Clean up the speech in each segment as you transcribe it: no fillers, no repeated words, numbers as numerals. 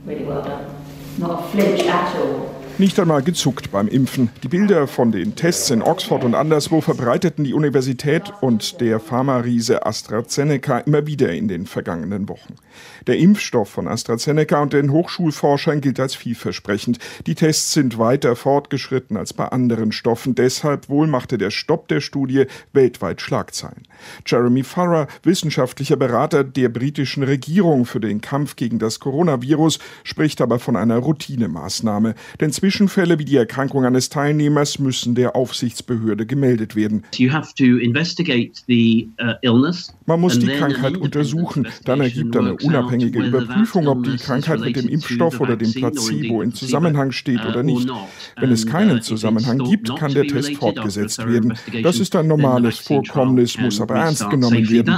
Really well done. Not a flinch at all. Nicht einmal gezuckt beim Impfen. Die Bilder von den Tests in Oxford und anderswo verbreiteten die Universität und der Pharmariese AstraZeneca immer wieder in den vergangenen Wochen. Der Impfstoff von AstraZeneca und den Hochschulforschern gilt als vielversprechend. Die Tests sind weiter fortgeschritten als bei anderen Stoffen. Deshalb wohl machte der Stopp der Studie weltweit Schlagzeilen. Jeremy Farrar, wissenschaftlicher Berater der britischen Regierung für den Kampf gegen das Coronavirus, spricht aber von einer Routinemaßnahme. Denn Zwischenfälle wie die Erkrankung eines Teilnehmers müssen der Aufsichtsbehörde gemeldet werden. Man muss die Krankheit untersuchen. Dann ergibt eine unabhängige Überprüfung, ob die Krankheit mit dem Impfstoff oder dem Placebo in Zusammenhang steht oder nicht. Wenn es keinen Zusammenhang gibt, kann der Test fortgesetzt werden. Das ist ein normales Vorkommnis, muss aber ernst genommen werden.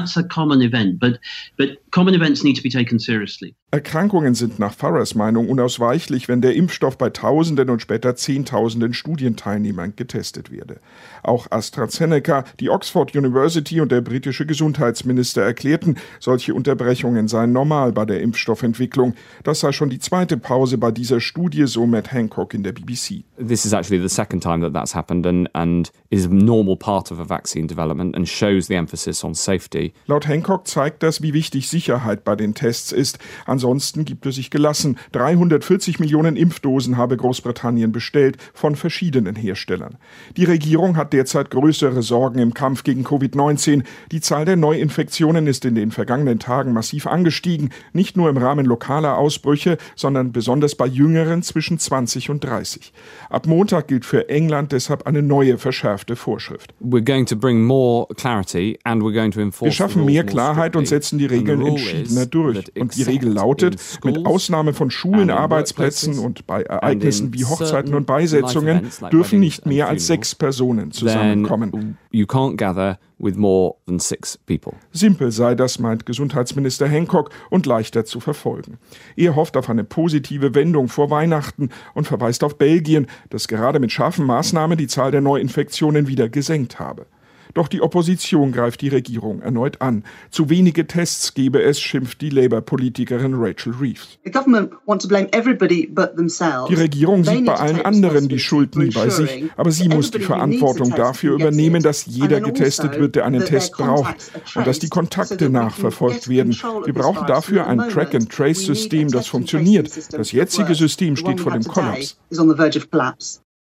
Erkrankungen sind nach Farrars Meinung unausweichlich, wenn der Impfstoff bei Tausenden und später Zehntausenden Studienteilnehmern getestet werde. Auch AstraZeneca, die Oxford University und der britische Gesundheitsminister erklärten, solche Unterbrechungen seien normal bei der Impfstoffentwicklung. Das sei schon die zweite Pause bei dieser Studie, so Matt Hancock in der BBC. This is actually the second time that that's happened and is a normal part of a vaccine development and shows the emphasis on safety. Laut Hancock zeigt das, wie wichtig Sicherheit bei den Tests ist. Ansonsten gibt es sich gelassen. 340 Millionen Impfdosen habe Großbritannien bestellt von verschiedenen Herstellern. Die Regierung hat derzeit größere Sorgen im Kampf gegen Covid-19. Die Zahl der Neuinfektionen ist in den vergangenen Tagen massiv angestiegen, nicht nur im Rahmen lokaler Ausbrüche, sondern besonders bei Jüngeren zwischen 20 und 30. Ab Montag gilt für England deshalb eine neue verschärfte Vorschrift. Wir schaffen mehr Klarheit und setzen die Regeln entschiedener durch. Und die Regel lautet, mit Ausnahme von Schulen, Arbeitsplätzen und bei Ereignissen wie Hochzeiten und Beisetzungen dürfen nicht mehr als 6 Personen zusammenkommen. Simpel sei das, meint Gesundheitsminister Hancock, und leichter zu verfolgen. Er hofft auf eine positive Wendung vor Weihnachten und verweist auf Belgien, das gerade mit scharfen Maßnahmen die Zahl der Neuinfektionen wieder gesenkt habe. Doch die Opposition greift die Regierung erneut an. Zu wenige Tests gebe es, schimpft die Labour-Politikerin Rachel Reeves. Die Regierung sieht bei allen anderen die Schuld nie bei sich, aber sie muss die Verantwortung dafür übernehmen, dass jeder getestet wird, der einen Test braucht, und dass die Kontakte nachverfolgt werden. Wir brauchen dafür ein Track-and-Trace-System, das funktioniert. Das jetzige System steht vor dem Kollaps.